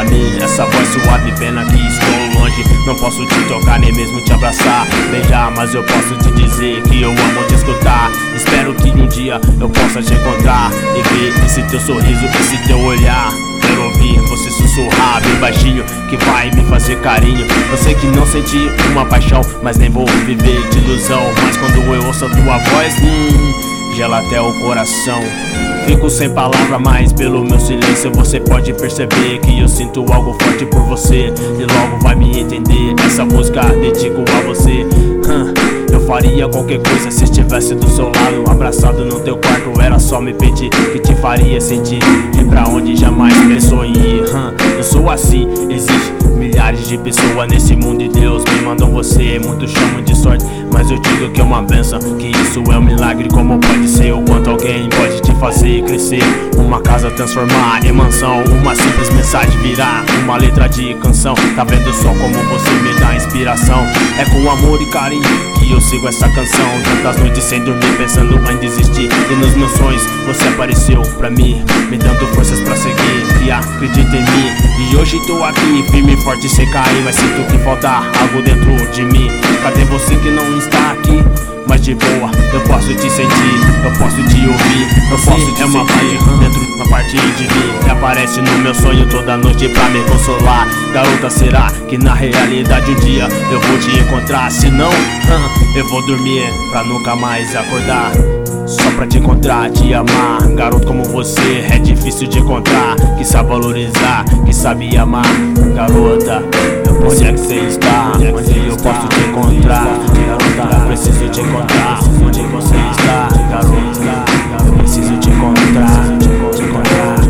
pra mim. Essa voz suave, pena que estou longe. Não posso te tocar, nem mesmo te abraçar, beijar, mas eu posso te dizer que eu amo te escutar. Espero que um dia eu possa te encontrar e ver esse teu sorriso, esse teu olhar. Quero ouvir você sussurrar bem baixinho, que vai me fazer carinho. Eu sei que não senti uma paixão, mas nem vou viver de ilusão. Mas quando eu ouço a tua voz, gela até o coração. Fico sem palavra, mas pelo meu silêncio você pode perceber que eu sinto algo forte por você. E logo vai me entender, essa música dedico a você. Eu faria qualquer coisa se estivesse do seu lado, abraçado no teu quarto. Era só me pedir que te faria sentir ir pra onde jamais pensou em ir. Eu sou assim, existe milhares de pessoas nesse mundo e Deus me mandou você. Muitos chamam de sorte, mas eu digo que é uma bênção, que isso é um milagre. Como pode ser, o quanto alguém pode te fazer crescer. Uma casa transformar em mansão, uma simples mensagem virar uma letra de canção. Tá vendo só como você me dá inspiração? É com amor e carinho que eu sigo essa canção. Tantas noites sem dormir pensando em desistir, e nos meus sonhos você apareceu pra mim, me dando forças pra seguir, que acredita em mim. E hoje tô aqui, firme e forte sem cair, mas sinto que falta algo dentro de mim. Cadê você que não está aqui? Mas de boa, eu posso te sentir, eu posso te ouvir, eu posso te sentir dentro da parte de mim, que aparece no meu sonho toda noite pra me consolar. Garota, será que na realidade um dia eu vou te encontrar? Se não, eu vou dormir pra nunca mais acordar, só pra te encontrar, te amar. Garoto como você é difícil de encontrar, que sabe valorizar, que sabe amar. Garota, onde é que você está? Onde eu posso te encontrar? Garota, preciso te encontrar. Onde você está? Garota, eu preciso te encontrar, te encontrar.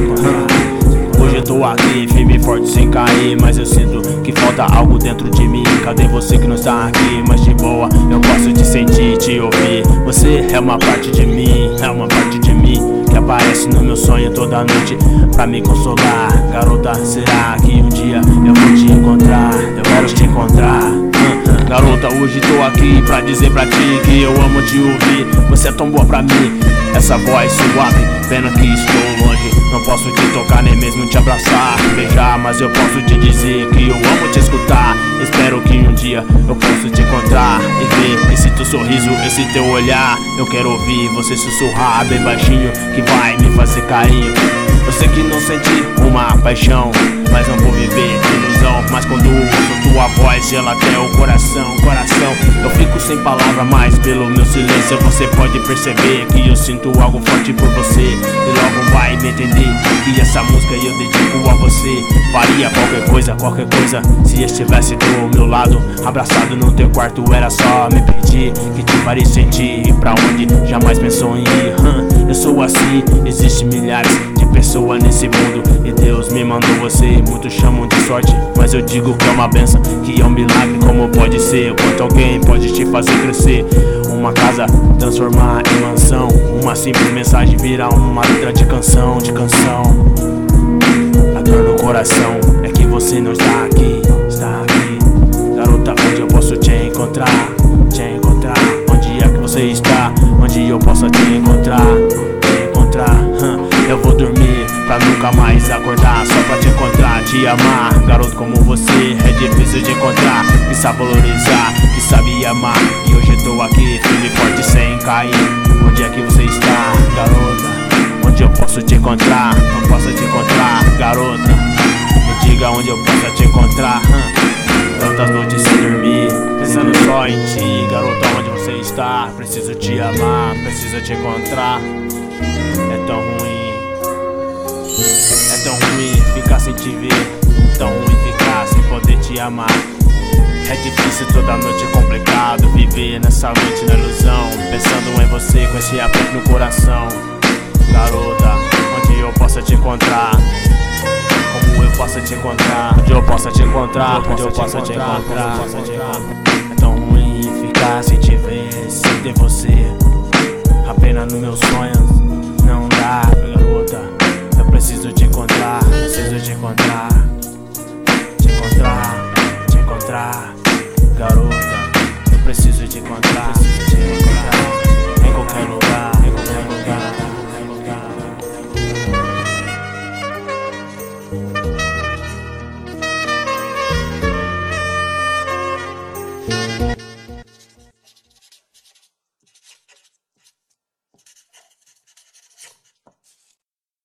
Hoje eu tô aqui, firme e forte sem cair, mas eu sinto que falta algo dentro de mim. Cadê você que não está aqui? Mas de boa, eu posso te sentir, te ouvir. Você é uma parte de mim, é uma parte de mim, que aparece no meu sonho toda noite pra me consolar. Garota, será que um dia eu vou te encontrar? Eu quero te encontrar. Garota, hoje tô aqui pra dizer pra ti que eu amo te ouvir. Você é tão boa pra mim, essa voz suave, pena que estou longe. Não posso te tocar, nem mesmo te abraçar, beijar, mas eu posso te dizer que eu amo te escutar. Espero que um dia eu possa te encontrar e ver esse teu sorriso, esse teu olhar. Eu quero ouvir você sussurrar bem baixinho, que vai me fazer carinho. Eu sei que não senti uma paixão, mas não vou viver de ilusão. Mas quando ouço tua voz, gela até o coração. Eu fico sem palavra, mas pelo meu silêncio você pode perceber que eu sinto algo forte por você. E logo vai me entender que essa música eu dedico a você. Faria qualquer coisa se estivesse do meu lado, abraçado no teu quarto. Era só me pedir que te faria sentir ir pra onde jamais pensou em ir. Eu sou assim, existe milhares de pessoas nesse mundo e Deus me mandou você. Muitos chamam de sorte, mas eu digo que é uma bênção, que é um milagre. Como pode ser, quanto alguém pode te fazer crescer. Uma casa transformar em mansão, uma simples mensagem virar uma letra de canção, A dor no coração é que você não está aqui, Garota, onde eu posso te encontrar? Onde é que você está? Onde eu posso te encontrar? Eu vou dormir pra nunca mais acordar, só pra te encontrar, te amar. Garoto como você é difícil de encontrar, que sabe valorizar, que sabe amar. E hoje eu tô aqui, firme e forte sem cair. Onde é que você está, garota? Onde eu posso te encontrar? Eu posso te encontrar, garota. Me diga onde eu posso te encontrar. Tantas noites sem dormir, pensando só em ti. Garota, onde você está? Preciso te amar, preciso te encontrar. É tão ruim ficar sem te ver, tão ruim ficar sem poder te amar. É difícil, toda noite é complicado viver nessa noite na ilusão, pensando em você com esse aperto no coração. Garota, onde eu possa te encontrar? Como eu possa te encontrar? Onde eu possa te encontrar? Onde eu possa te encontrar? É tão ruim ficar sem te ver, sem ter você. Apenas nos meus sonhos não dá, garota.